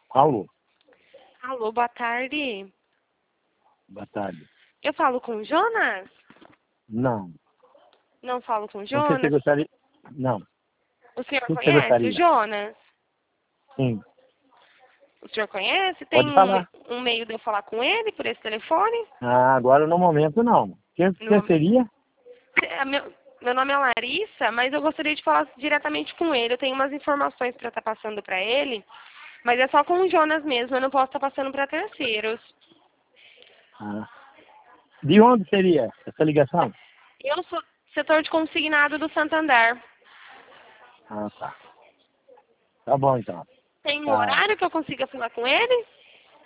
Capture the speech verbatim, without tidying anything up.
Alô, Alô, boa tarde. boa tarde. Eu falo com o Jonas? Não. Não falo com o O que você Jonas? gostaria? Não. O senhor O que você conhece o gostaria? Jonas? Sim. O senhor conhece? Tem Pode um, falar. um meio de eu falar com ele por esse telefone? Ah, agora no momento não. Quem No você seria? É, Meu, meu nome é Larissa, mas eu gostaria de falar diretamente com ele. Eu tenho umas informações para estar passando para ele, mas é só com o Jonas mesmo. Eu não posso estar passando para terceiros. Ah. De onde seria essa ligação? Eu sou setor de consignado do Santander. Ah, tá. Tá bom então. Tem um Tá. horário que eu consiga falar com ele?